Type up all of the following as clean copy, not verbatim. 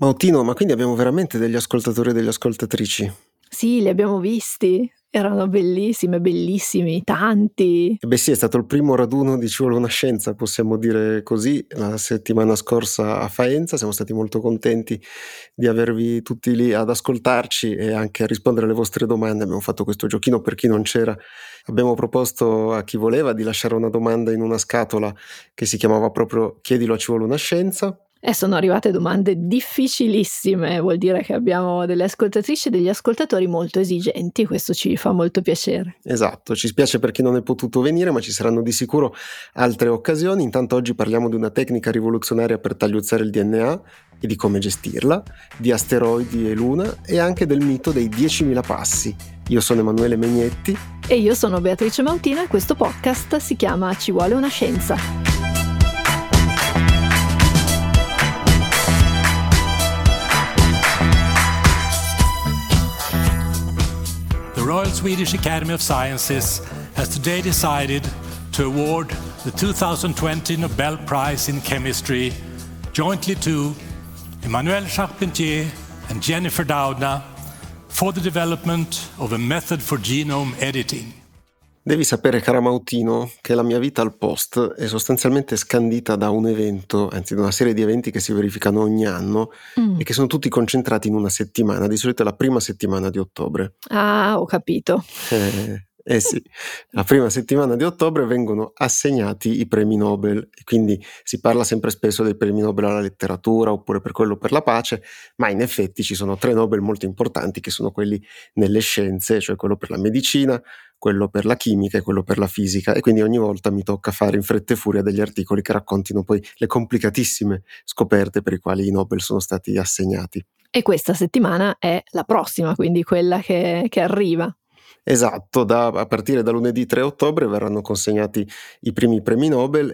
Mautino, ma quindi abbiamo veramente degli ascoltatori e delle ascoltatrici? Sì, li abbiamo visti. Erano bellissime, bellissimi, tanti. Eh beh sì, è stato il primo raduno di Ci vuole una scienza, possiamo dire così, la settimana scorsa a Faenza. Siamo stati molto contenti di avervi tutti lì ad ascoltarci e anche a rispondere alle vostre domande. Abbiamo fatto questo giochino per chi non c'era. Abbiamo proposto a chi voleva di lasciare una domanda in una scatola che si chiamava proprio Chiedilo a Ci vuole una scienza. E sono arrivate domande difficilissime, vuol dire che abbiamo delle ascoltatrici e degli ascoltatori molto esigenti, questo ci fa molto piacere. Esatto, ci spiace per chi non è potuto venire, ma ci saranno di sicuro altre occasioni. Intanto oggi parliamo di una tecnica rivoluzionaria per tagliuzzare il DNA e di come gestirla, di asteroidi e luna e anche del mito dei 10.000 passi. Io sono Emanuele Megnetti. E io sono Beatrice Mautina e questo podcast si chiama Ci vuole una scienza. The Royal Swedish Academy of Sciences has today decided to award the 2020 Nobel Prize in Chemistry jointly to Emmanuelle Charpentier and Jennifer Doudna for the development of a method for genome editing. Devi sapere, cara Mautino, che la mia vita al post è sostanzialmente scandita da un evento, anzi da una serie di eventi che si verificano ogni anno e che sono tutti concentrati in una settimana, di solito è la prima settimana di ottobre. Ah, ho capito. Eh sì, la prima settimana di ottobre vengono assegnati i premi Nobel e quindi si parla sempre spesso dei premi Nobel alla letteratura oppure per quello per la pace, ma in effetti ci sono 3 Nobel molto importanti che sono quelli nelle scienze, cioè quello per la medicina, quello per la chimica e quello per la fisica, e quindi ogni volta mi tocca fare in fretta e furia degli articoli che raccontino poi le complicatissime scoperte per i quali i Nobel sono stati assegnati. E questa settimana è la prossima, quindi quella che arriva. Esatto, a partire da lunedì 3 ottobre verranno consegnati i primi premi Nobel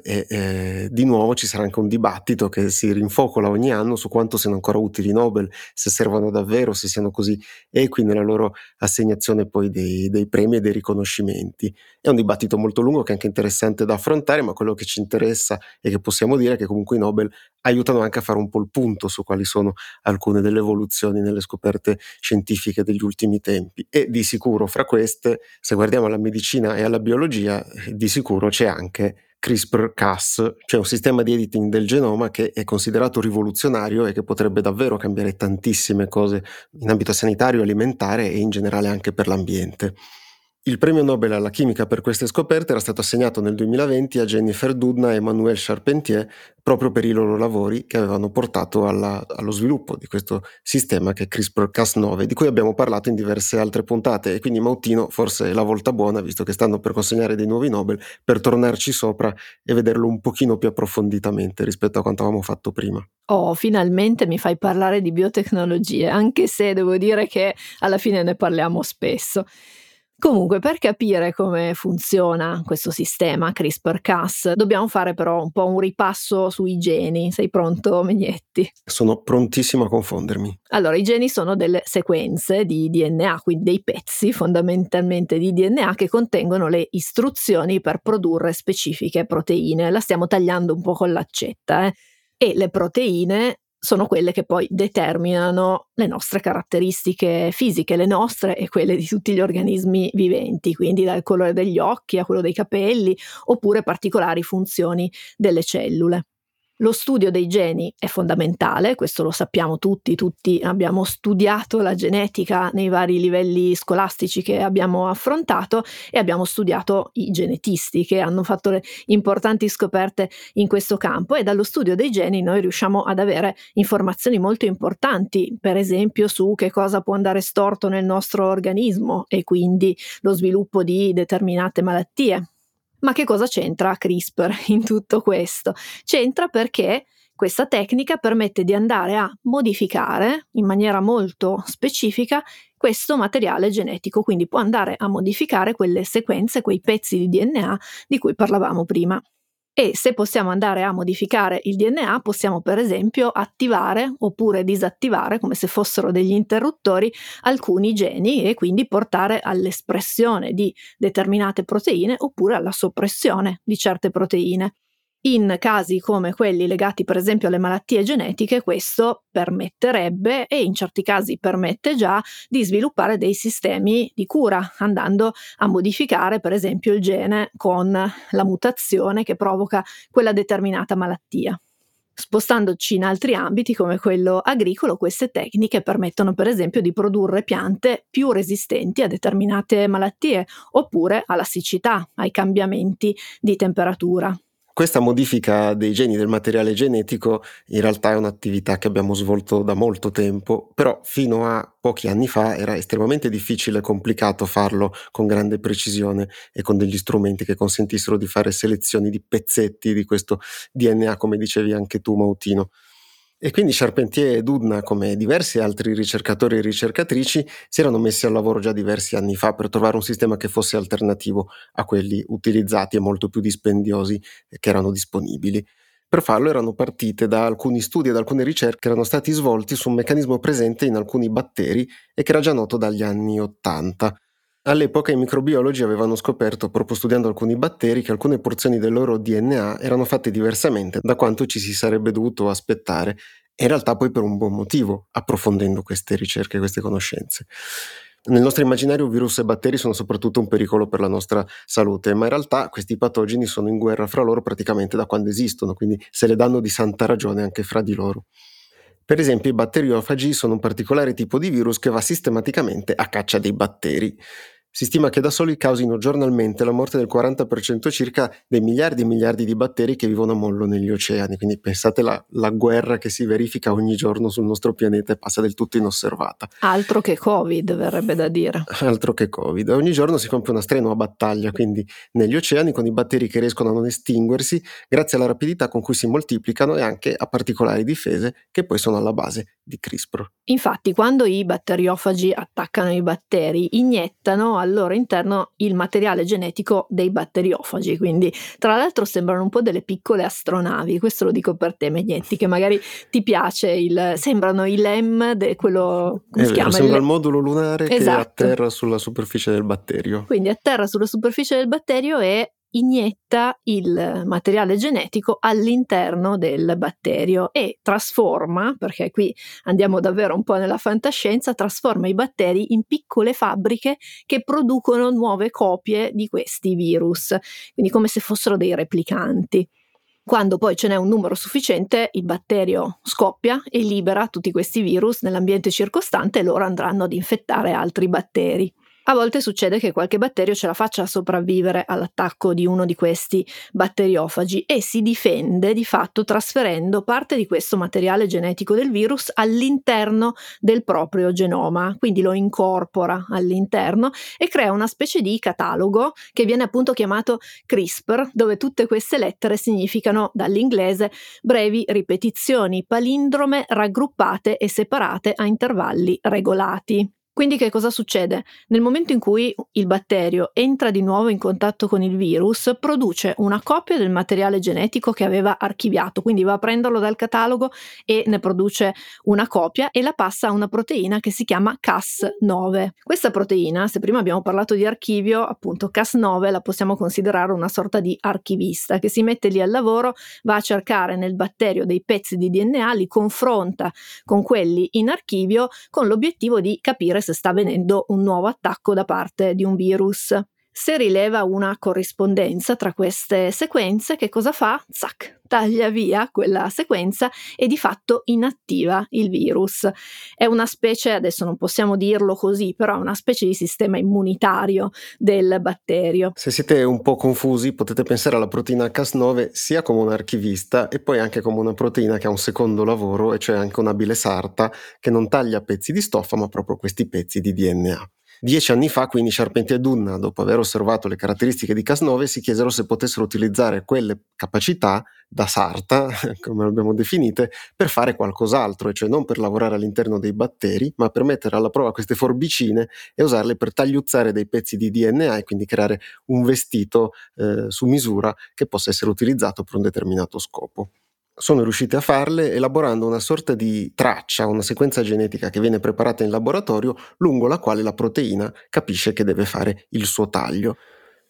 e di nuovo ci sarà anche un dibattito che si rinfocola ogni anno su quanto siano ancora utili i Nobel, se servono davvero, se siano così equi nella loro assegnazione poi dei premi e dei riconoscimenti. È un dibattito molto lungo che è anche interessante da affrontare, ma quello che ci interessa e che possiamo dire è che comunque i Nobel aiutano anche a fare un po' il punto su quali sono alcune delle evoluzioni nelle scoperte scientifiche degli ultimi tempi, e di sicuro fra queste, se guardiamo alla medicina e alla biologia, di sicuro c'è anche CRISPR-Cas, cioè un sistema di editing del genoma che è considerato rivoluzionario e che potrebbe davvero cambiare tantissime cose in ambito sanitario, alimentare e in generale anche per l'ambiente. Il premio Nobel alla chimica per queste scoperte era stato assegnato nel 2020 a Jennifer Doudna e Emmanuelle Charpentier proprio per i loro lavori che avevano portato allo sviluppo di questo sistema che è CRISPR-Cas9, di cui abbiamo parlato in diverse altre puntate, e quindi Mautino forse è la volta buona, visto che stanno per consegnare dei nuovi Nobel, per tornarci sopra e vederlo un pochino più approfonditamente rispetto a quanto avevamo fatto prima. Oh, finalmente mi fai parlare di biotecnologie, anche se devo dire che alla fine ne parliamo spesso. Comunque, per capire come funziona questo sistema CRISPR-Cas, dobbiamo fare però un po' un ripasso sui geni. Sei pronto, Megnetti? Sono prontissimo a confondermi. Allora, i geni sono delle sequenze di DNA, quindi dei pezzi fondamentalmente di DNA che contengono le istruzioni per produrre specifiche proteine. La stiamo tagliando un po' con l'accetta, E le proteine sono quelle che poi determinano le nostre caratteristiche fisiche, le nostre e quelle di tutti gli organismi viventi, quindi dal colore degli occhi a quello dei capelli, oppure particolari funzioni delle cellule. Lo studio dei geni è fondamentale, questo lo sappiamo tutti abbiamo studiato la genetica nei vari livelli scolastici che abbiamo affrontato e abbiamo studiato i genetisti che hanno fatto le importanti scoperte in questo campo, e dallo studio dei geni noi riusciamo ad avere informazioni molto importanti, per esempio su che cosa può andare storto nel nostro organismo e quindi lo sviluppo di determinate malattie. Ma che cosa c'entra CRISPR in tutto questo? C'entra perché questa tecnica permette di andare a modificare in maniera molto specifica questo materiale genetico, quindi può andare a modificare quelle sequenze, quei pezzi di DNA di cui parlavamo prima. E se possiamo andare a modificare il DNA, possiamo per esempio attivare oppure disattivare, come se fossero degli interruttori, alcuni geni e quindi portare all'espressione di determinate proteine oppure alla soppressione di certe proteine. In casi come quelli legati per esempio alle malattie genetiche, questo permetterebbe, e in certi casi permette già, di sviluppare dei sistemi di cura, andando a modificare per esempio il gene con la mutazione che provoca quella determinata malattia. Spostandoci in altri ambiti come quello agricolo, queste tecniche permettono per esempio di produrre piante più resistenti a determinate malattie oppure alla siccità, ai cambiamenti di temperatura. Questa modifica dei geni del materiale genetico in realtà è un'attività che abbiamo svolto da molto tempo, però fino a pochi anni fa era estremamente difficile e complicato farlo con grande precisione e con degli strumenti che consentissero di fare selezioni di pezzetti di questo DNA, come dicevi anche tu, Mautino. E quindi Charpentier ed Udna, come diversi altri ricercatori e ricercatrici, si erano messi al lavoro già diversi anni fa per trovare un sistema che fosse alternativo a quelli utilizzati e molto più dispendiosi che erano disponibili. Per farlo erano partite da alcuni studi ed alcune ricerche che erano stati svolti su un meccanismo presente in alcuni batteri e che era già noto dagli anni '80. All'epoca i microbiologi avevano scoperto, proprio studiando alcuni batteri, che alcune porzioni del loro DNA erano fatte diversamente da quanto ci si sarebbe dovuto aspettare, e in realtà poi per un buon motivo, approfondendo queste ricerche, queste conoscenze. Nel nostro immaginario virus e batteri sono soprattutto un pericolo per la nostra salute, ma in realtà questi patogeni sono in guerra fra loro praticamente da quando esistono, quindi se le danno di santa ragione anche fra di loro. Per esempio, i batteriofagi sono un particolare tipo di virus che va sistematicamente a caccia dei batteri. Si stima che da soli causino giornalmente la morte del 40% circa dei miliardi e miliardi di batteri che vivono a mollo negli oceani, quindi pensate la guerra che si verifica ogni giorno sul nostro pianeta e passa del tutto inosservata. Altro che Covid, verrebbe da dire. Altro che Covid. Ogni giorno si compie una strenua battaglia, quindi negli oceani, con i batteri che riescono a non estinguersi grazie alla rapidità con cui si moltiplicano e anche a particolari difese che poi sono alla base di CRISPR. Infatti, quando i batteriofagi attaccano i batteri, iniettano al loro interno il materiale genetico dei batteriofagi, quindi tra l'altro sembrano un po' delle piccole astronavi. Questo lo dico per te, Megnetti, che magari ti piace, sembrano i LEM, quello, come si chiama? Sembra il modulo lunare, esatto, che atterra sulla superficie del batterio. Quindi atterra sulla superficie del batterio e inietta il materiale genetico all'interno del batterio e trasforma, perché qui andiamo davvero un po' nella fantascienza, trasforma i batteri in piccole fabbriche che producono nuove copie di questi virus, quindi come se fossero dei replicanti. Quando poi ce n'è un numero sufficiente, il batterio scoppia e libera tutti questi virus nell'ambiente circostante e loro andranno ad infettare altri batteri. A volte succede che qualche batterio ce la faccia a sopravvivere all'attacco di uno di questi batteriofagi e si difende di fatto trasferendo parte di questo materiale genetico del virus all'interno del proprio genoma, quindi lo incorpora all'interno e crea una specie di catalogo che viene appunto chiamato CRISPR, dove tutte queste lettere significano, dall'inglese, brevi ripetizioni palindrome raggruppate e separate a intervalli regolati. Quindi che cosa succede? Nel momento in cui il batterio entra di nuovo in contatto con il virus, produce una copia del materiale genetico che aveva archiviato, quindi va a prenderlo dal catalogo e ne produce una copia e la passa a una proteina che si chiama Cas9. Questa proteina, se prima abbiamo parlato di archivio, appunto Cas9 la possiamo considerare una sorta di archivista che si mette lì al lavoro, va a cercare nel batterio dei pezzi di DNA, li confronta con quelli in archivio con l'obiettivo di capire se sta avvenendo un nuovo attacco da parte di un virus. Se rileva una corrispondenza tra queste sequenze, che cosa fa? Zac, taglia via quella sequenza e di fatto inattiva il virus. È una specie, adesso non possiamo dirlo così, però è una specie di sistema immunitario del batterio. Se siete un po' confusi, potete pensare alla proteina Cas9 sia come un archivista e poi anche come una proteina che ha un secondo lavoro, e cioè anche un abile sarta che non taglia pezzi di stoffa ma proprio questi pezzi di DNA. 10 anni fa, quindi, Charpentier e Dunna, dopo aver osservato le caratteristiche di Cas9, si chiesero se potessero utilizzare quelle capacità da sarta, come le abbiamo definite, per fare qualcos'altro, e cioè non per lavorare all'interno dei batteri, ma per mettere alla prova queste forbicine e usarle per tagliuzzare dei pezzi di DNA e quindi creare un vestito su misura che possa essere utilizzato per un determinato scopo. Sono riusciti a farle elaborando una sorta di traccia, una sequenza genetica che viene preparata in laboratorio lungo la quale la proteina capisce che deve fare il suo taglio.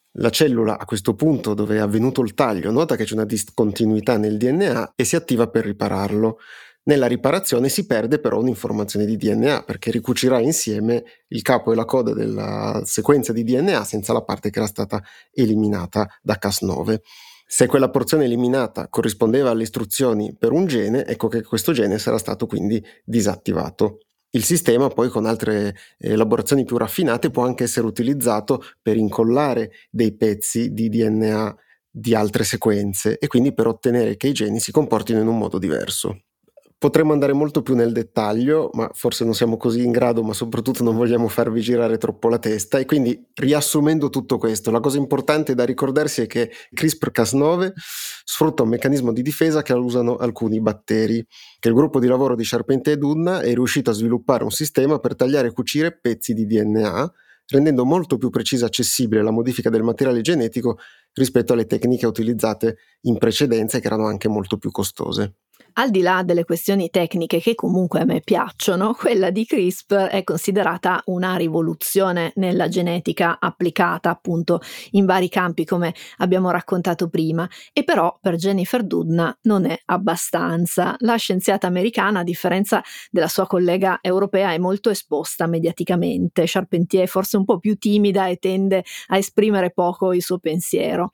La cellula a questo punto, dove è avvenuto il taglio, nota che c'è una discontinuità nel DNA e si attiva per ripararlo. Nella riparazione si perde però un'informazione di DNA, perché ricucirà insieme il capo e la coda della sequenza di DNA senza la parte che era stata eliminata da Cas9. Se quella porzione eliminata corrispondeva alle istruzioni per un gene, ecco che questo gene sarà stato quindi disattivato. Il sistema poi con altre elaborazioni più raffinate può anche essere utilizzato per incollare dei pezzi di DNA di altre sequenze e quindi per ottenere che i geni si comportino in un modo diverso. Potremmo andare molto più nel dettaglio, ma forse non siamo così in grado, ma soprattutto non vogliamo farvi girare troppo la testa. E quindi, riassumendo tutto questo, la cosa importante da ricordarsi è che CRISPR-Cas9 sfrutta un meccanismo di difesa che usano alcuni batteri, che il gruppo di lavoro di Charpentier e Doudna è riuscito a sviluppare un sistema per tagliare e cucire pezzi di DNA, rendendo molto più precisa e accessibile la modifica del materiale genetico rispetto alle tecniche utilizzate in precedenza, che erano anche molto più costose. Al di là delle questioni tecniche che comunque a me piacciono, quella di CRISPR è considerata una rivoluzione nella genetica applicata appunto in vari campi come abbiamo raccontato prima, e però per Jennifer Doudna non è abbastanza. La scienziata americana, a differenza della sua collega europea, è molto esposta mediaticamente. Charpentier è forse un po' più timida e tende a esprimere poco il suo pensiero.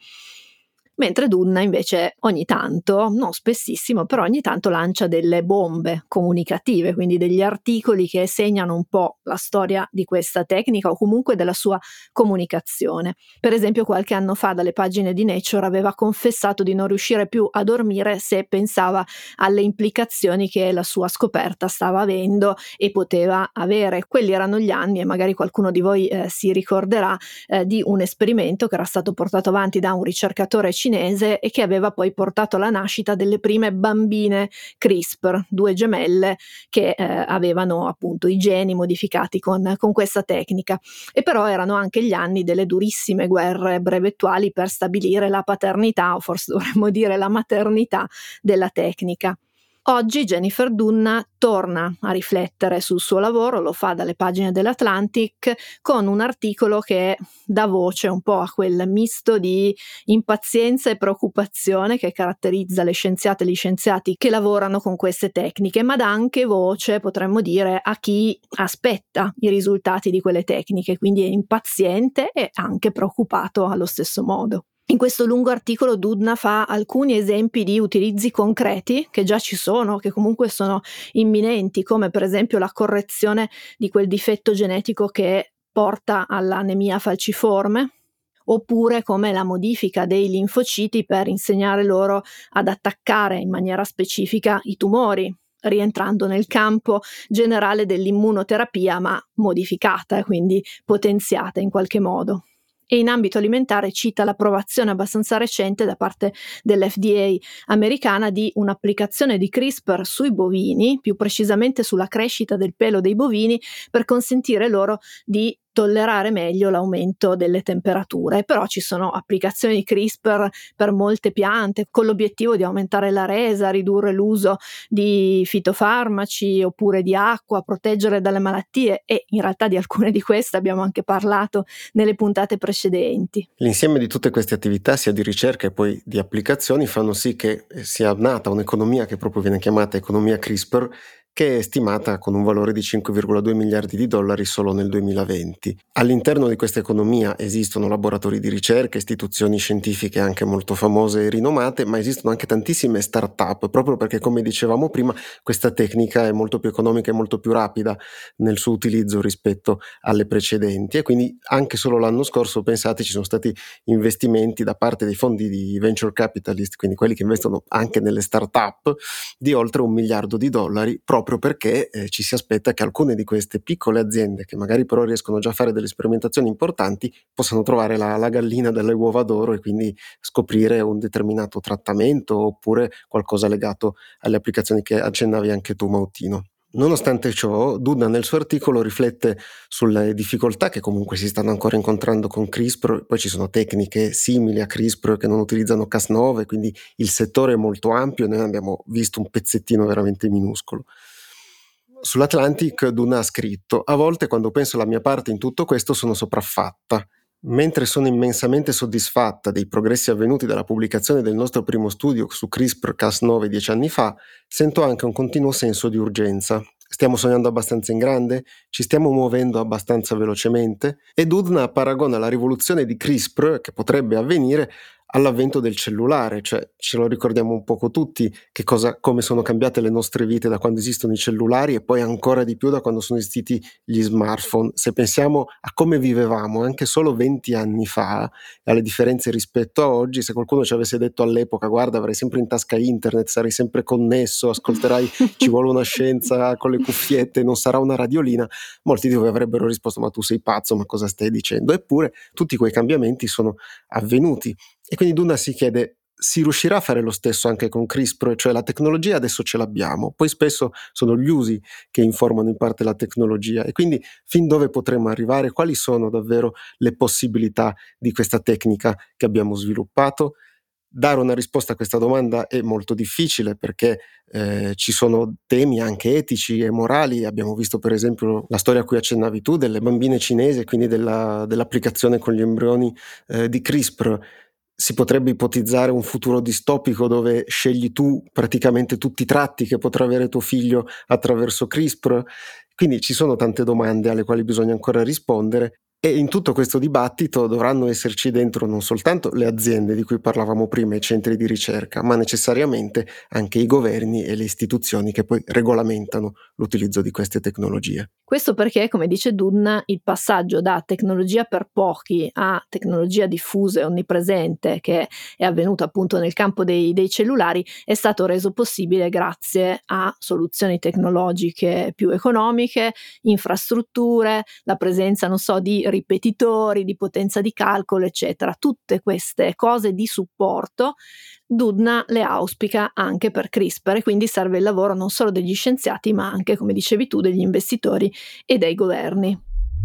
Mentre Doudna invece ogni tanto, non spessissimo, però ogni tanto lancia delle bombe comunicative, quindi degli articoli che segnano un po' la storia di questa tecnica o comunque della sua comunicazione. Per esempio, qualche anno fa dalle pagine di Nature aveva confessato di non riuscire più a dormire se pensava alle implicazioni che la sua scoperta stava avendo e poteva avere. Quelli erano gli anni, e magari qualcuno di voi si ricorderà di un esperimento che era stato portato avanti da un ricercatore cinese e che aveva poi portato alla nascita delle prime bambine CRISPR, 2 gemelle che avevano appunto i geni modificati con questa tecnica. E però erano anche gli anni delle durissime guerre brevettuali per stabilire la paternità, o forse dovremmo dire la maternità della tecnica. Oggi Jennifer Doudna torna a riflettere sul suo lavoro, lo fa dalle pagine dell'Atlantic con un articolo che dà voce un po' a quel misto di impazienza e preoccupazione che caratterizza le scienziate e gli scienziati che lavorano con queste tecniche, ma dà anche voce, potremmo dire, a chi aspetta i risultati di quelle tecniche, quindi è impaziente e anche preoccupato allo stesso modo. In questo lungo articolo Doudna fa alcuni esempi di utilizzi concreti che già ci sono, che comunque sono imminenti, come per esempio la correzione di quel difetto genetico che porta all'anemia falciforme, oppure come la modifica dei linfociti per insegnare loro ad attaccare in maniera specifica i tumori, rientrando nel campo generale dell'immunoterapia, ma modificata, quindi potenziata in qualche modo. E in ambito alimentare cita l'approvazione abbastanza recente da parte dell'FDA americana di un'applicazione di CRISPR sui bovini, più precisamente sulla crescita del pelo dei bovini, per consentire loro di tollerare meglio l'aumento delle temperature. Però ci sono applicazioni di CRISPR per molte piante con l'obiettivo di aumentare la resa, ridurre l'uso di fitofarmaci oppure di acqua, proteggere dalle malattie, e in realtà di alcune di queste abbiamo anche parlato nelle puntate precedenti. L'insieme di tutte queste attività, sia di ricerca e poi di applicazioni, fanno sì che sia nata un'economia che proprio viene chiamata economia CRISPR, che è stimata con un valore di 5,2 miliardi di dollari solo nel 2020. All'interno di questa economia esistono laboratori di ricerca, istituzioni scientifiche anche molto famose e rinomate, ma esistono anche tantissime start-up, proprio perché, come dicevamo prima, questa tecnica è molto più economica e molto più rapida nel suo utilizzo rispetto alle precedenti, e quindi anche solo l'anno scorso, pensate, ci sono stati investimenti da parte dei fondi di venture capitalist, quindi quelli che investono anche nelle start-up, di oltre $1 miliardo, proprio perché ci si aspetta che alcune di queste piccole aziende, che magari però riescono già a fare delle sperimentazioni importanti, possano trovare la gallina delle uova d'oro e quindi scoprire un determinato trattamento oppure qualcosa legato alle applicazioni che accennavi anche tu, Mautino. Nonostante ciò, Doudna nel suo articolo riflette sulle difficoltà che comunque si stanno ancora incontrando con CRISPR. Poi ci sono tecniche simili a CRISPR che non utilizzano Cas9, quindi il settore è molto ampio e noi abbiamo visto un pezzettino veramente minuscolo. Sull'Atlantic Doudna ha scritto: a volte quando penso alla mia parte in tutto questo sono sopraffatta. Mentre sono immensamente soddisfatta dei progressi avvenuti dalla pubblicazione del nostro primo studio su CRISPR-Cas9 10 anni fa, sento anche un continuo senso di urgenza. Stiamo sognando abbastanza in grande? Ci stiamo muovendo abbastanza velocemente? E Doudna paragona la rivoluzione di CRISPR, che potrebbe avvenire, all'avvento del cellulare, cioè ce lo ricordiamo un poco tutti come sono cambiate le nostre vite da quando esistono i cellulari e poi ancora di più da quando sono esistiti gli smartphone. Se pensiamo a come vivevamo anche solo 20 anni fa, alle differenze rispetto a oggi, se qualcuno ci avesse detto all'epoca guarda avrai sempre in tasca internet, sarai sempre connesso, ascolterai Ci vuole una scienza con le cuffiette, non sarà una radiolina, molti di voi avrebbero risposto ma tu sei pazzo, ma cosa stai dicendo? Eppure tutti quei cambiamenti sono avvenuti. E quindi Doudna si chiede, si riuscirà a fare lo stesso anche con CRISPR? Cioè la tecnologia adesso ce l'abbiamo, poi spesso sono gli usi che informano in parte la tecnologia, e quindi fin dove potremo arrivare? Quali sono davvero le possibilità di questa tecnica che abbiamo sviluppato? Dare una risposta a questa domanda è molto difficile perché ci sono temi anche etici e morali. Abbiamo visto per esempio la storia a cui accennavi tu delle bambine cinesi, quindi dell'applicazione con gli embrioni di CRISPR. Si potrebbe ipotizzare un futuro distopico dove scegli tu praticamente tutti i tratti che potrà avere tuo figlio attraverso CRISPR. Quindi ci sono tante domande alle quali bisogna ancora rispondere, e in tutto questo dibattito dovranno esserci dentro non soltanto le aziende di cui parlavamo prima, i centri di ricerca, ma necessariamente anche i governi e le istituzioni che poi regolamentano l'utilizzo di queste tecnologie. Questo perché, come dice Doudna, il passaggio da tecnologia per pochi a tecnologia diffusa e onnipresente, che è avvenuto appunto nel campo dei cellulari, è stato reso possibile grazie a soluzioni tecnologiche più economiche, infrastrutture, la presenza, non so, di ripetitori, di potenza di calcolo, eccetera. Tutte queste cose di supporto Doudna le auspica anche per CRISPR, e quindi serve il lavoro non solo degli scienziati, ma anche, come dicevi tu, degli investitori e dai governi.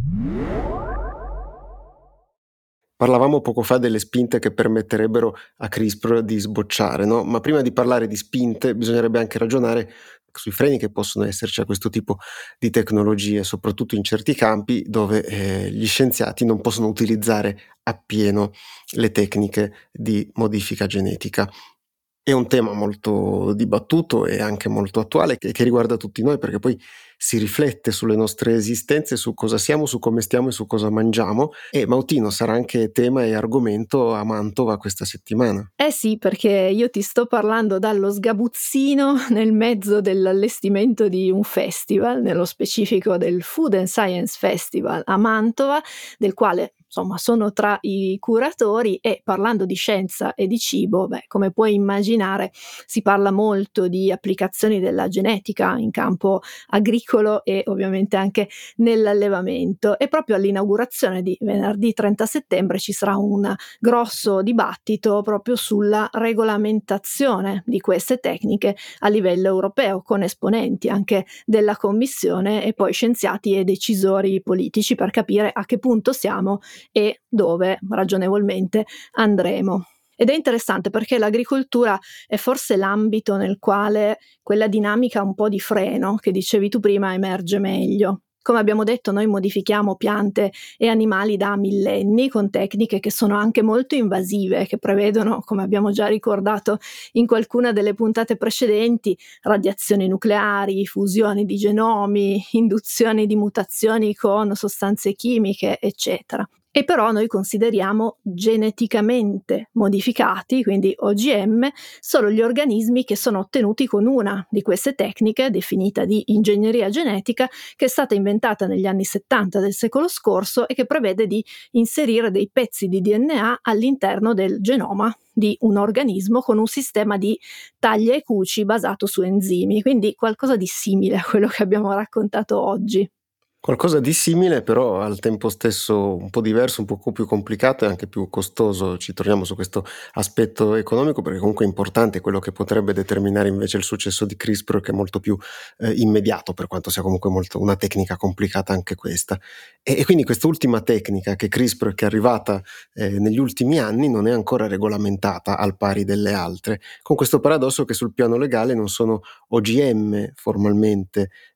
Parlavamo poco fa delle spinte che permetterebbero a CRISPR di sbocciare, no? Ma prima di parlare di spinte bisognerebbe anche ragionare sui freni che possono esserci a questo tipo di tecnologie, soprattutto in certi campi dove gli scienziati non possono utilizzare appieno le tecniche di modifica genetica. È un tema molto dibattuto e anche molto attuale che riguarda tutti noi, perché poi si riflette sulle nostre esistenze, su cosa siamo, su come stiamo e su cosa mangiamo, e Mautino sarà anche tema e argomento a Mantova questa settimana. Eh sì, perché io ti sto parlando dallo sgabuzzino nel mezzo dell'allestimento di un festival, nello specifico del Food and Science Festival a Mantova, del quale insomma sono tra i curatori, e parlando di scienza e di cibo, come puoi immaginare si parla molto di applicazioni della genetica in campo agricolo e ovviamente anche nell'allevamento, e proprio all'inaugurazione di venerdì 30 settembre ci sarà un grosso dibattito proprio sulla regolamentazione di queste tecniche a livello europeo, con esponenti anche della Commissione e poi scienziati e decisori politici, per capire a che punto siamo e dove ragionevolmente andremo. Ed è interessante perché l'agricoltura è forse l'ambito nel quale quella dinamica un po' di freno che dicevi tu prima emerge meglio. Come abbiamo detto, noi modifichiamo piante e animali da millenni con tecniche che sono anche molto invasive, che prevedono, come abbiamo già ricordato in qualcuna delle puntate precedenti, radiazioni nucleari, fusioni di genomi, induzioni di mutazioni con sostanze chimiche, eccetera. E però noi consideriamo geneticamente modificati, quindi OGM, solo gli organismi che sono ottenuti con una di queste tecniche, definita di ingegneria genetica, che è stata inventata negli anni 70 del secolo scorso e che prevede di inserire dei pezzi di DNA all'interno del genoma di un organismo con un sistema di taglia e cuci basato su enzimi, quindi qualcosa di simile a quello che abbiamo raccontato oggi. Qualcosa di simile, però al tempo stesso un po' diverso, un poco più complicato e anche più costoso. Ci torniamo su questo aspetto economico perché comunque è importante, quello che potrebbe determinare invece il successo di CRISPR, che è molto più immediato, per quanto sia comunque molto una tecnica complicata anche questa. E quindi quest'ultima tecnica, che CRISPR, che è arrivata negli ultimi anni, non è ancora regolamentata al pari delle altre, con questo paradosso che sul piano legale non sono OGM formalmente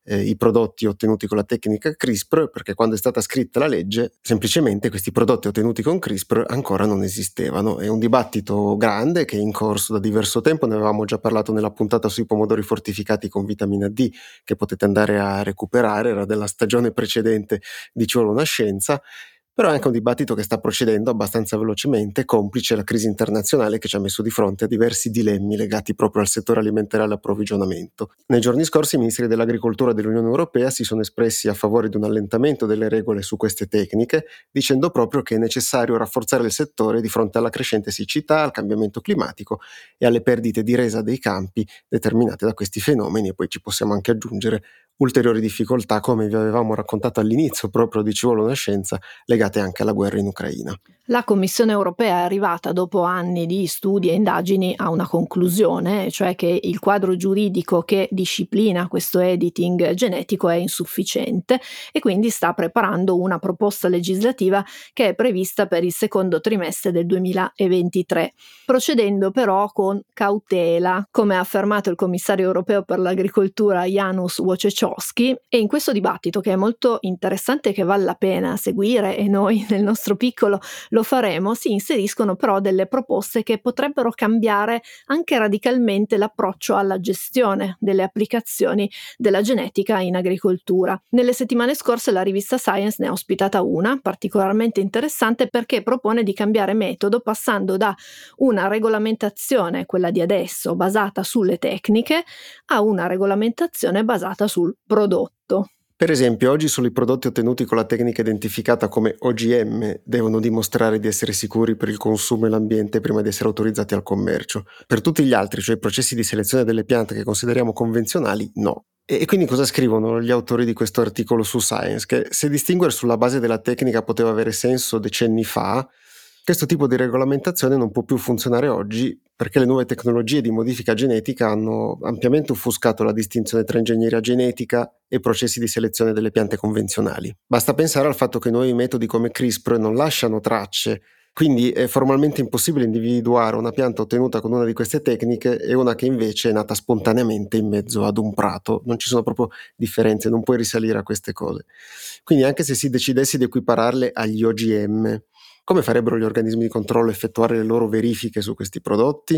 i prodotti ottenuti con la tecnica CRISPR, perché quando è stata scritta la legge semplicemente questi prodotti ottenuti con CRISPR ancora non esistevano. È un dibattito grande che è in corso da diverso tempo, ne avevamo già parlato nella puntata sui pomodori fortificati con vitamina D, che potete andare a recuperare, era della stagione precedente di Ci vuole una scienza. Però è anche un dibattito che sta procedendo abbastanza velocemente, complice la crisi internazionale che ci ha messo di fronte a diversi dilemmi legati proprio al settore alimentare e all'approvvigionamento. Nei giorni scorsi i ministri dell'agricoltura dell'Unione Europea si sono espressi a favore di un allentamento delle regole su queste tecniche, dicendo proprio che è necessario rafforzare il settore di fronte alla crescente siccità, al cambiamento climatico e alle perdite di resa dei campi determinate da questi fenomeni, e poi ci possiamo anche aggiungere ulteriori difficoltà, come vi avevamo raccontato all'inizio proprio di Ci vuole una scienza, legate anche alla guerra in Ucraina. La Commissione europea è arrivata dopo anni di studi e indagini a una conclusione, cioè che il quadro giuridico che disciplina questo editing genetico è insufficiente e quindi sta preparando una proposta legislativa che è prevista per il secondo trimestre del 2023, procedendo però con cautela, come ha affermato il commissario europeo per l'agricoltura Janusz Wojciechowski. E in questo dibattito, che è molto interessante e che vale la pena seguire, e noi nel nostro piccolo lo faremo, si inseriscono però delle proposte che potrebbero cambiare anche radicalmente l'approccio alla gestione delle applicazioni della genetica in agricoltura. Nelle settimane scorse la rivista Science ne ha ospitata una particolarmente interessante, perché propone di cambiare metodo, passando da una regolamentazione, quella di adesso, basata sulle tecniche, a una regolamentazione basata sul prodotto. Per esempio, oggi solo i prodotti ottenuti con la tecnica identificata come OGM devono dimostrare di essere sicuri per il consumo e l'ambiente prima di essere autorizzati al commercio. Per tutti gli altri, cioè i processi di selezione delle piante che consideriamo convenzionali, no. E quindi cosa scrivono gli autori di questo articolo su Science? Che se distinguere sulla base della tecnica poteva avere senso decenni fa, questo tipo di regolamentazione non può più funzionare oggi, perché le nuove tecnologie di modifica genetica hanno ampiamente offuscato la distinzione tra ingegneria genetica e processi di selezione delle piante convenzionali. Basta pensare al fatto che nuovi metodi come CRISPR non lasciano tracce, quindi è formalmente impossibile individuare una pianta ottenuta con una di queste tecniche e una che invece è nata spontaneamente in mezzo ad un prato. Non ci sono proprio differenze, non puoi risalire a queste cose. Quindi anche se si decidesse di equipararle agli OGM, come farebbero gli organismi di controllo a effettuare le loro verifiche su questi prodotti?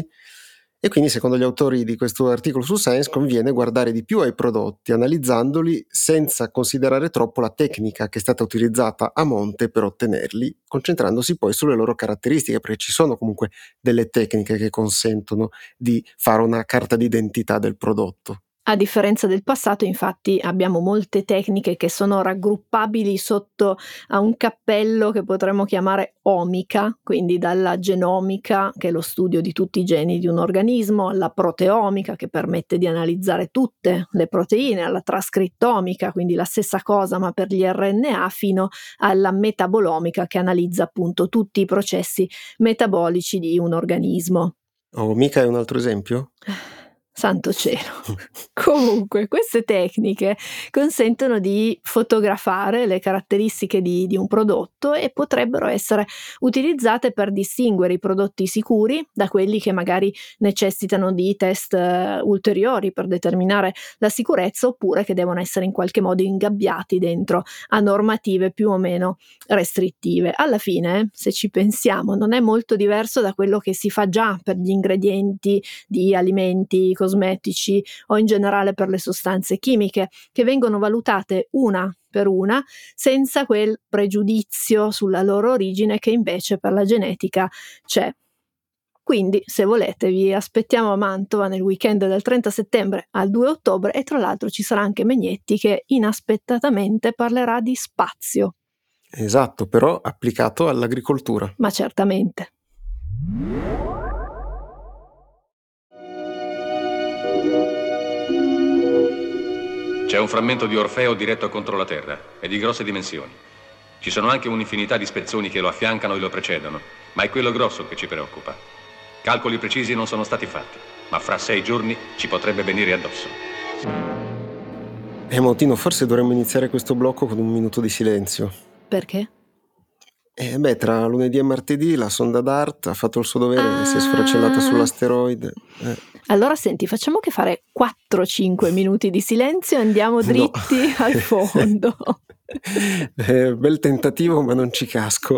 E quindi, secondo gli autori di questo articolo su Science, conviene guardare di più ai prodotti, analizzandoli senza considerare troppo la tecnica che è stata utilizzata a monte per ottenerli, concentrandosi poi sulle loro caratteristiche, perché ci sono comunque delle tecniche che consentono di fare una carta d'identità del prodotto. A differenza del passato, infatti, abbiamo molte tecniche che sono raggruppabili sotto a un cappello che potremmo chiamare omica, quindi dalla genomica, che è lo studio di tutti i geni di un organismo, alla proteomica, che permette di analizzare tutte le proteine, alla trascrittomica, quindi la stessa cosa ma per gli RNA, fino alla metabolomica, che analizza appunto tutti i processi metabolici di un organismo. Omica è un altro esempio? Santo cielo. Comunque, queste tecniche consentono di fotografare le caratteristiche di un prodotto e potrebbero essere utilizzate per distinguere i prodotti sicuri da quelli che magari necessitano di test ulteriori per determinare la sicurezza, oppure che devono essere in qualche modo ingabbiati dentro a normative più o meno restrittive. Alla fine, se ci pensiamo, non è molto diverso da quello che si fa già per gli ingredienti di alimenti, cosmetici o in generale per le sostanze chimiche, che vengono valutate una per una senza quel pregiudizio sulla loro origine che invece per la genetica c'è. Quindi, se volete, vi aspettiamo a Mantova nel weekend dal 30 settembre al 2 ottobre e tra l'altro ci sarà anche Megnetti che inaspettatamente parlerà di spazio. Esatto, però applicato all'agricoltura. Ma certamente. C'è un frammento di Orfeo diretto contro la Terra, è di grosse dimensioni. Ci sono anche un'infinità di spezzoni che lo affiancano e lo precedono, ma è quello grosso che ci preoccupa. Calcoli precisi non sono stati fatti, ma fra 6 giorni ci potrebbe venire addosso. Motino, forse dovremmo iniziare questo blocco con un minuto di silenzio. Perché? Tra lunedì e martedì la sonda DART ha fatto il suo dovere e si è sfracellata sull'asteroide. Allora senti, facciamo che fare 4-5 minuti di silenzio e andiamo dritti al fondo. Bel tentativo, ma non ci casco.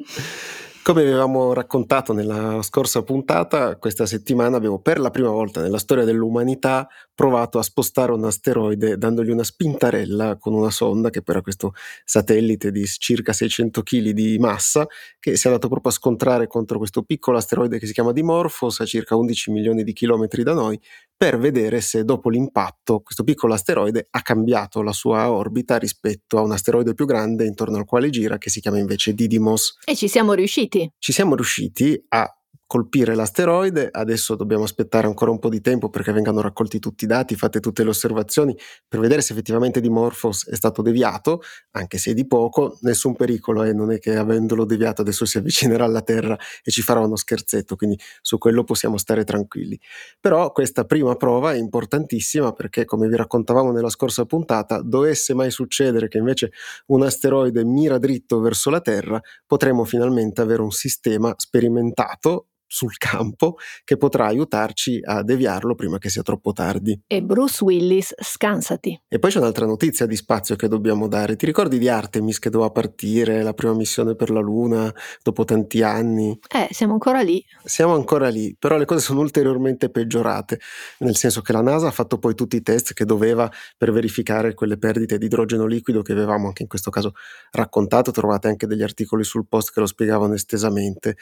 Come avevamo raccontato nella scorsa puntata, questa settimana abbiamo per la prima volta nella storia dell'umanità provato a spostare un asteroide dandogli una spintarella con una sonda, che poi era questo satellite di circa 600 kg di massa, che si è andato proprio a scontrare contro questo piccolo asteroide che si chiama Dimorphos a circa 11 milioni di chilometri da noi, per vedere se dopo l'impatto questo piccolo asteroide ha cambiato la sua orbita rispetto a un asteroide più grande intorno al quale gira, che si chiama invece Didymos. E ci siamo riusciti. Ci siamo riusciti a colpire l'asteroide, adesso dobbiamo aspettare ancora un po' di tempo perché vengano raccolti tutti i dati, fatte tutte le osservazioni per vedere se effettivamente Dimorphos è stato deviato, anche se di poco, nessun pericolo, non è che avendolo deviato adesso si avvicinerà alla Terra e ci farà uno scherzetto, quindi su quello possiamo stare tranquilli. Però questa prima prova è importantissima perché, come vi raccontavamo nella scorsa puntata, dovesse mai succedere che invece un asteroide mira dritto verso la Terra, potremo finalmente avere un sistema sperimentato sul campo che potrà aiutarci a deviarlo prima che sia troppo tardi. E Bruce Willis, scansati. E poi c'è un'altra notizia di spazio che dobbiamo dare. Ti ricordi di Artemis che doveva partire, la prima missione per la Luna dopo tanti anni? Siamo ancora lì. Siamo ancora lì, però le cose sono ulteriormente peggiorate, nel senso che la NASA ha fatto poi tutti i test che doveva per verificare quelle perdite di idrogeno liquido che avevamo anche in questo caso raccontato. Trovate anche degli articoli sul post che lo spiegavano estesamente.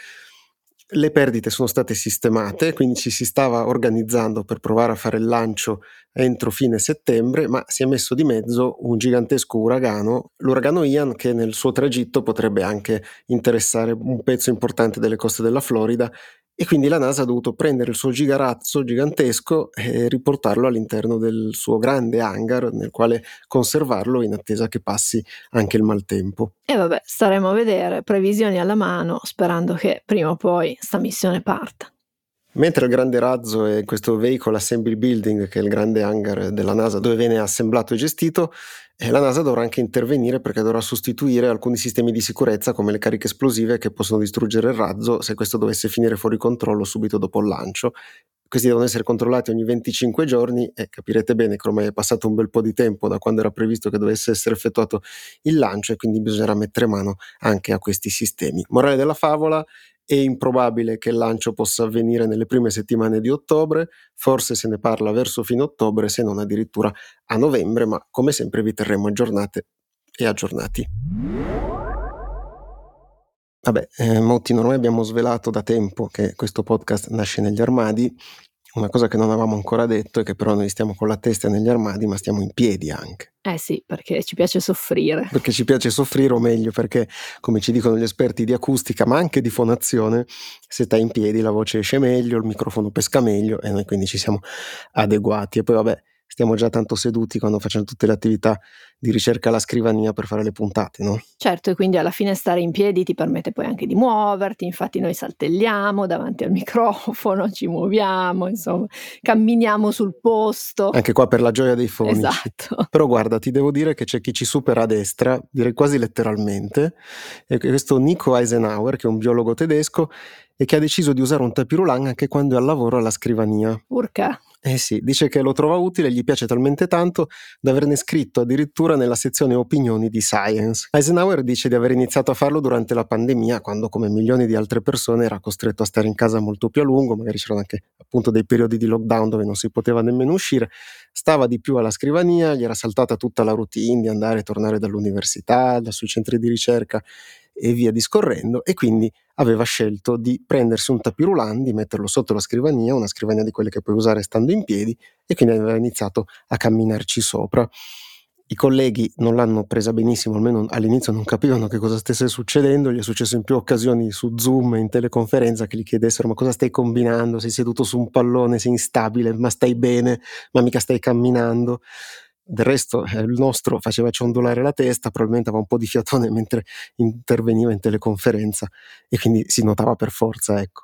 Le perdite sono state sistemate, quindi ci si stava organizzando per provare a fare il lancio entro fine settembre, ma si è messo di mezzo un gigantesco uragano, l'uragano Ian, che nel suo tragitto potrebbe anche interessare un pezzo importante delle coste della Florida, e quindi la NASA ha dovuto prendere il suo gigarazzo gigantesco e riportarlo all'interno del suo grande hangar nel quale conservarlo in attesa che passi anche il maltempo. E vabbè, staremo a vedere, previsioni alla mano, sperando che prima o poi sta missione parta. Mentre il grande razzo è questo Vehicle Assembly Building, che è il grande hangar della NASA dove viene assemblato e gestito, la NASA dovrà anche intervenire perché dovrà sostituire alcuni sistemi di sicurezza come le cariche esplosive che possono distruggere il razzo se questo dovesse finire fuori controllo subito dopo il lancio. Questi devono essere controllati ogni 25 giorni e capirete bene che ormai è passato un bel po' di tempo da quando era previsto che dovesse essere effettuato il lancio, e quindi bisognerà mettere mano anche a questi sistemi. Morale della favola: è improbabile che il lancio possa avvenire nelle prime settimane di ottobre, forse se ne parla verso fine ottobre, se non addirittura a novembre, ma come sempre vi terremo aggiornate e aggiornati. Vabbè, Motti, ormai abbiamo svelato da tempo che questo podcast nasce negli armadi. Una cosa che non avevamo ancora detto è che però noi stiamo con la testa negli armadi, ma stiamo in piedi anche. Sì, perché ci piace soffrire. Perché ci piace soffrire, o meglio, perché, come ci dicono gli esperti di acustica, ma anche di fonazione, se stai in piedi la voce esce meglio, il microfono pesca meglio, e noi quindi ci siamo adeguati. E poi vabbè, stiamo già tanto seduti quando facciamo tutte le attività di ricerca alla scrivania per fare le puntate, no? Certo, e quindi alla fine stare in piedi ti permette poi anche di muoverti, infatti noi saltelliamo davanti al microfono, ci muoviamo, insomma, camminiamo sul posto. Anche qua per la gioia dei fonici. Esatto. Però guarda, ti devo dire che c'è chi ci supera a destra, direi quasi letteralmente, e questo Nico Eisenhower, che è un biologo tedesco e che ha deciso di usare un tapirulan anche quando è al lavoro alla scrivania. Urca. Sì, dice che lo trova utile e gli piace talmente tanto da averne scritto addirittura nella sezione opinioni di Science. Eisenhower dice di aver iniziato a farlo durante la pandemia, quando come milioni di altre persone era costretto a stare in casa molto più a lungo, magari c'erano anche appunto dei periodi di lockdown dove non si poteva nemmeno uscire, stava di più alla scrivania, gli era saltata tutta la routine di andare e tornare dall'università, sui centri di ricerca e via discorrendo, e quindi aveva scelto di prendersi un tapirulan, di metterlo sotto la scrivania, una scrivania di quelle che puoi usare stando in piedi, e quindi aveva iniziato a camminarci sopra. I colleghi non l'hanno presa benissimo, almeno all'inizio non capivano che cosa stesse succedendo. Gli è successo in più occasioni su Zoom, in teleconferenza, che gli chiedessero: ma cosa stai combinando? Sei seduto su un pallone, sei instabile, ma stai bene, ma mica stai camminando. Del resto il nostro faceva ciondolare la testa, probabilmente aveva un po' di fiatone mentre interveniva in teleconferenza, e quindi si notava per forza, ecco.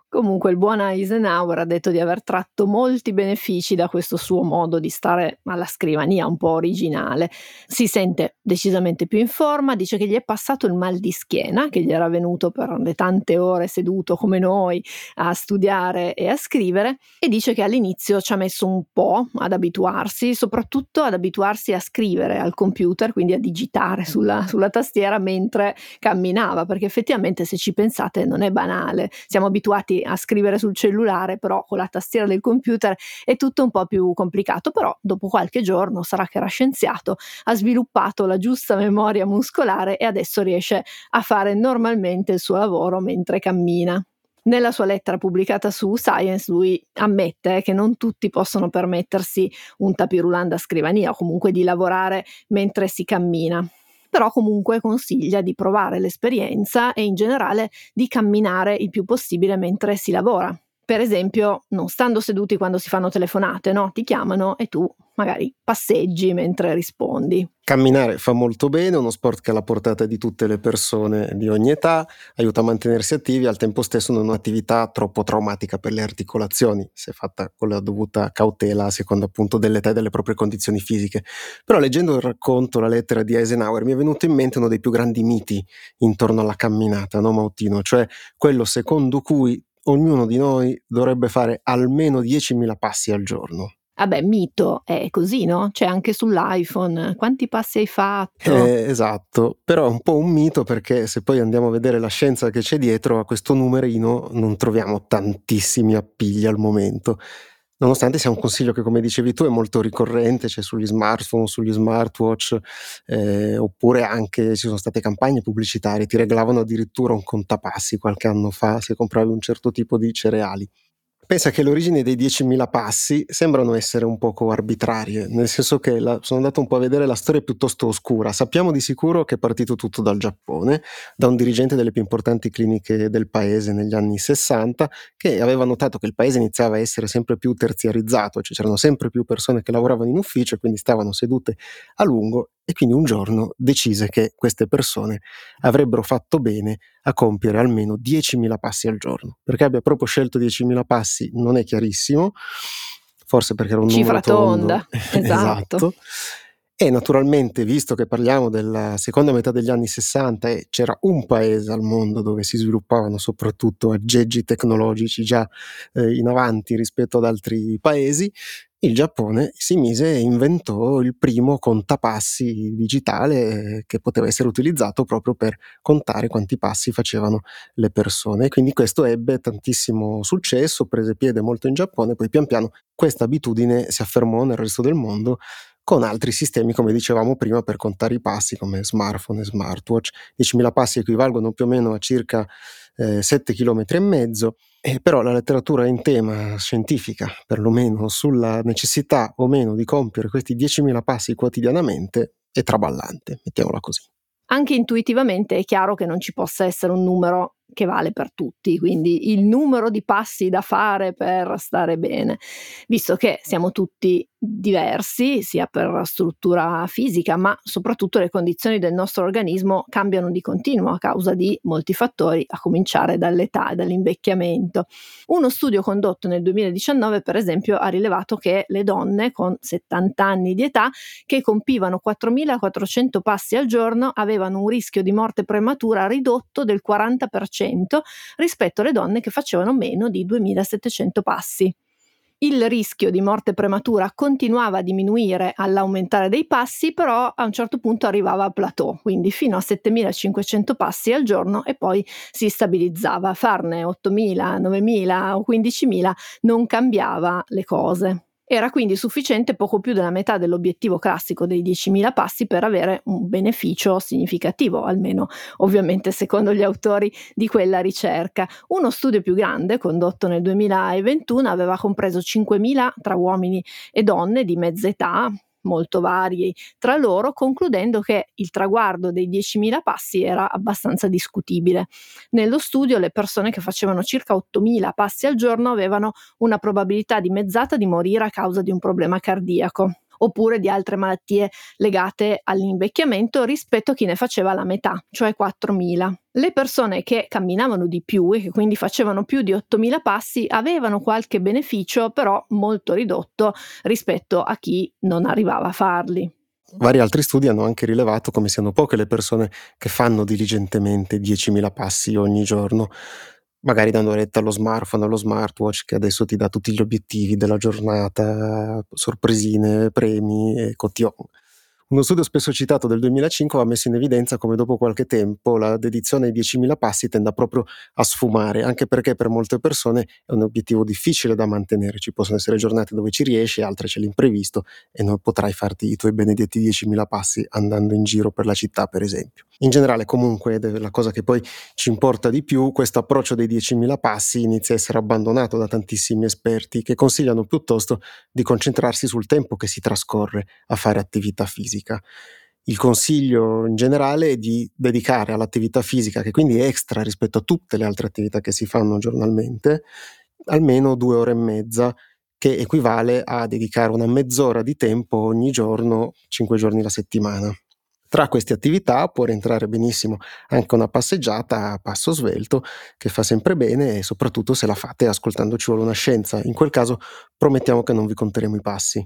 Comunque il buon Eisenhower ha detto di aver tratto molti benefici da questo suo modo di stare alla scrivania un po' originale. Si sente decisamente più in forma, dice che gli è passato il mal di schiena, che gli era venuto per le tante ore seduto come noi a studiare e a scrivere, e dice che all'inizio ci ha messo un po' ad abituarsi, soprattutto ad abituarsi a scrivere al computer, quindi a digitare sulla tastiera mentre camminava, perché effettivamente, se ci pensate, non è banale. Siamo abituati a scrivere sul cellulare, però con la tastiera del computer è tutto un po' più complicato. Però dopo qualche giorno, sarà che era scienziato, ha sviluppato la giusta memoria muscolare e adesso riesce a fare normalmente il suo lavoro mentre cammina. Nella sua lettera pubblicata su Science lui ammette che non tutti possono permettersi un tapis-roulant da scrivania o comunque di lavorare mentre si cammina. Però comunque consiglia di provare l'esperienza e in generale di camminare il più possibile mentre si lavora. Per esempio, non stando seduti quando si fanno telefonate, no? Ti chiamano e tu magari passeggi mentre rispondi. Camminare fa molto bene, è uno sport che è alla portata di tutte le persone di ogni età, aiuta a mantenersi attivi, al tempo stesso non è un'attività troppo traumatica per le articolazioni, se fatta con la dovuta cautela a seconda appunto dell'età e delle proprie condizioni fisiche. Però leggendo il racconto, la lettera di Eisenhower, mi è venuto in mente uno dei più grandi miti intorno alla camminata, no Mautino? Cioè quello secondo cui ognuno di noi dovrebbe fare almeno 10.000 passi al giorno. Vabbè, mito, è così, no? C'è anche sull'iPhone. Quanti passi hai fatto? Esatto, però è un po' un mito, perché se poi andiamo a vedere la scienza che c'è dietro a questo numerino non troviamo tantissimi appigli al momento, nonostante sia un consiglio che, come dicevi tu, è molto ricorrente, c'è sugli smartphone, sugli smartwatch, oppure anche ci sono state campagne pubblicitarie, ti regalavano addirittura un contapassi qualche anno fa se compravi un certo tipo di cereali. Pensa che le origini dei 10.000 passi sembrano essere un poco arbitrarie, nel senso che sono andato un po' a vedere la storia piuttosto oscura. Sappiamo di sicuro che è partito tutto dal Giappone, da un dirigente delle più importanti cliniche del paese negli anni 60, che aveva notato che il paese iniziava a essere sempre più terziarizzato, cioè c'erano sempre più persone che lavoravano in ufficio e quindi stavano sedute a lungo, e quindi un giorno decise che queste persone avrebbero fatto bene a compiere almeno 10.000 passi al giorno. Perché abbia proprio scelto 10.000 passi non è chiarissimo, forse perché era un Cifra numero tondo. tonda, esatto. E naturalmente, visto che parliamo della seconda metà degli anni 60 e c'era un paese al mondo dove si sviluppavano soprattutto aggeggi tecnologici già in avanti rispetto ad altri paesi, il Giappone si mise e inventò il primo contapassi digitale che poteva essere utilizzato proprio per contare quanti passi facevano le persone. E quindi questo ebbe tantissimo successo, prese piede molto in Giappone, poi pian piano questa abitudine si affermò nel resto del mondo con altri sistemi, come dicevamo prima, per contare i passi come smartphone e smartwatch. 10.000 passi equivalgono più o meno a circa 7,5 km, però la letteratura in tema scientifica, perlomeno sulla necessità o meno di compiere questi 10.000 passi quotidianamente, è traballante, mettiamola così. Anche intuitivamente è chiaro che non ci possa essere un numero che vale per tutti, quindi il numero di passi da fare per stare bene, visto che siamo tutti diversi sia per struttura fisica, ma soprattutto le condizioni del nostro organismo cambiano di continuo a causa di molti fattori, a cominciare dall'età e dall'invecchiamento. Uno studio condotto nel 2019, per esempio, ha rilevato che le donne con 70 anni di età che compivano 4.400 passi al giorno avevano un rischio di morte prematura ridotto del 40% rispetto alle donne che facevano meno di 2.700 passi. Il rischio di morte prematura continuava a diminuire all'aumentare dei passi, però a un certo punto arrivava a plateau, quindi fino a 7.500 passi al giorno, e poi si stabilizzava. Farne 8.000, 9.000 o 15.000 non cambiava le cose. Era quindi sufficiente poco più della metà dell'obiettivo classico dei 10.000 passi per avere un beneficio significativo, almeno ovviamente secondo gli autori di quella ricerca. Uno studio più grande, condotto nel 2021, aveva compreso 5.000 tra uomini e donne di mezza età, molto vari tra loro, concludendo che il traguardo dei 10.000 passi era abbastanza discutibile. Nello studio le persone che facevano circa 8.000 passi al giorno avevano una probabilità dimezzata di morire a causa di un problema cardiaco. oppure di altre malattie legate all'invecchiamento rispetto a chi ne faceva la metà, cioè 4.000. Le persone che camminavano di più e che quindi facevano più di 8.000 passi avevano qualche beneficio, però molto ridotto rispetto a chi non arrivava a farli. Vari altri studi hanno anche rilevato come siano poche le persone che fanno diligentemente 10.000 passi ogni giorno, magari dando retta allo smartphone, allo smartwatch che adesso ti dà tutti gli obiettivi della giornata, sorpresine, premi e cotillon. Uno studio spesso citato del 2005 ha messo in evidenza come dopo qualche tempo la dedizione ai 10.000 passi tenda proprio a sfumare, anche perché per molte persone è un obiettivo difficile da mantenere. Ci possono essere giornate dove ci riesci, altre c'è l'imprevisto e non potrai farti i tuoi benedetti 10.000 passi andando in giro per la città, per esempio. In generale, comunque, ed è la cosa che poi ci importa di più, questo approccio dei 10.000 passi inizia a essere abbandonato da tantissimi esperti che consigliano piuttosto di concentrarsi sul tempo che si trascorre a fare attività fisica. Il consiglio in generale è di dedicare all'attività fisica, che quindi è extra rispetto a tutte le altre attività che si fanno giornalmente, almeno 2 ore e mezza, che equivale a dedicare una mezz'ora di tempo ogni giorno, 5 giorni alla settimana. Tra queste attività può rientrare benissimo anche una passeggiata a passo svelto, che fa sempre bene, e soprattutto se la fate ascoltando Ci vuole una scienza. In quel caso promettiamo che non vi conteremo i passi.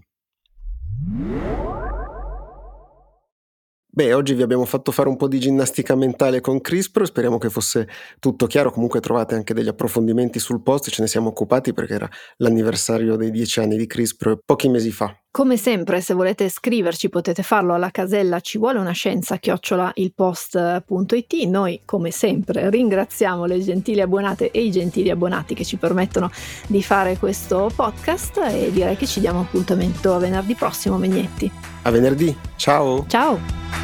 Beh, oggi vi abbiamo fatto fare un po' di ginnastica mentale con CRISPR, speriamo che fosse tutto chiaro. Comunque trovate anche degli approfondimenti sul post, ce ne siamo occupati perché era l'anniversario dei 10 anni di CRISPR pochi mesi fa. Come sempre, se volete scriverci potete farlo alla casella ci vuole una scienza @ilpost.it. Noi, come sempre, ringraziamo le gentili abbonate e i gentili abbonati che ci permettono di fare questo podcast e direi che ci diamo appuntamento a venerdì prossimo, Megnetti. A venerdì, ciao! Ciao!